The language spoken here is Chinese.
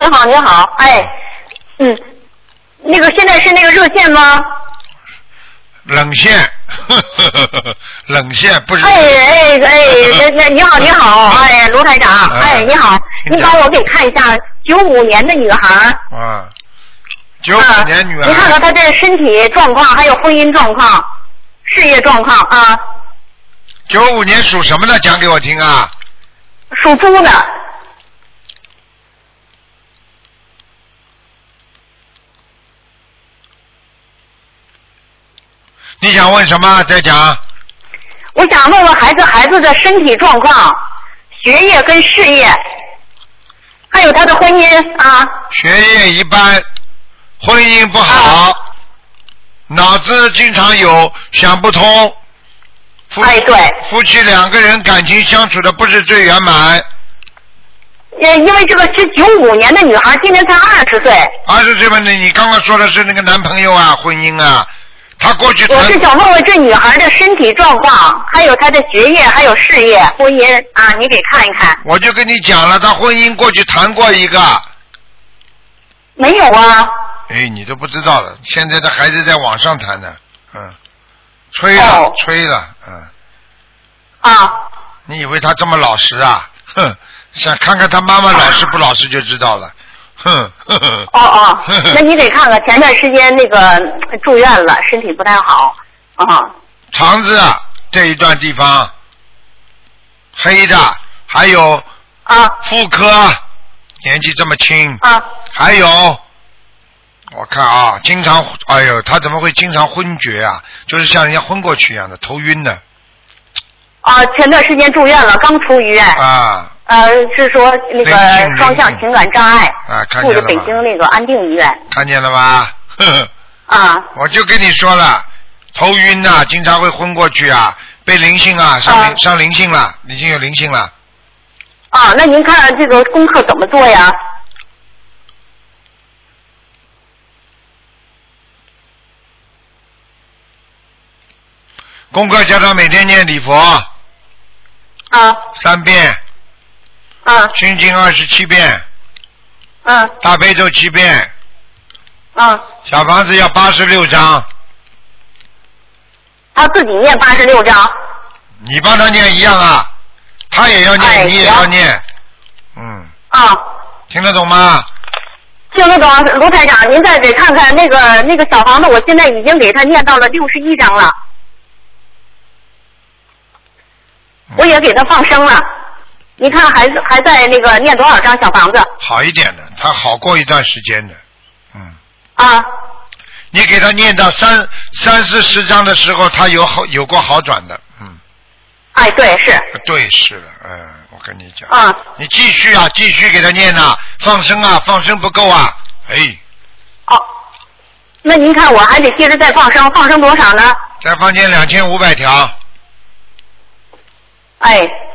您好，您好，哎，那个现在是那个热线吗？ 冷线，冷线不是。 那你好，你好，哎，卢台长，哎，你好，你帮我给看一下95年的女孩。 啊，95年女孩。 你看看她这身体状况，还有婚姻状况、事业状况啊。 95年属什么的？讲给我听啊。 属猪的。 你想问什么？再讲。 我想问问孩子的身体状况、学业跟事业，还有他的婚姻啊。 学业一般，婚姻不好，脑子经常有想不通。 对。 夫妻两个人感情相处的不是最圆满。 因为这个是95年的女孩，今年才20岁。 20岁嘛，你刚刚说的是那个男朋友啊，婚姻啊。他过去我是想问问这女孩的身体状况，还有她的学业，还有事业、婚姻啊，你给看一看。 我就跟你讲了，她婚姻过去谈过一个。 没有啊。 哎，你都不知道了，现在的孩子在网上谈的，吹了，吹了， 啊。 你以为他这么老实啊？哼，想看看他妈妈老实不老实就知道了。哼。 那你得看看，前段时间那个住院了，身体不太好啊。 肠子这一段地方黑的，还有妇科，年纪这么轻还有我看啊，经常哎呦，他怎么会经常昏厥啊？就是像人家昏过去一样的，头晕的。 前段时间住院了，刚出院。是说那个双向情感障碍，住的北京那个安定医院。 看见了吧？我就跟你说了，头晕啊，经常会昏过去啊，被灵性啊，上灵性了，已经有灵性了。 那您看这个功课怎么做呀？ 功课叫他每天念礼佛3遍，心经27遍，大悲咒7遍，小房子要86张。 他自己念86张。 你帮他念一样啊，他也要念，你也要念。听得懂吗？ 听得懂，卢台长，您再给看看那个小房子，我现在已经给他念到了61张了。我也给他放生了，你看还在那个念多少张小房子？ 好一点的，他好过一段时间的，你给他念到30-40章的时候，他有过好转的， 对是。 对是了，我跟你讲，你继续给他念呐，放生不够啊， 那您看我还得接着再放生多少呢？ 再放进2500条。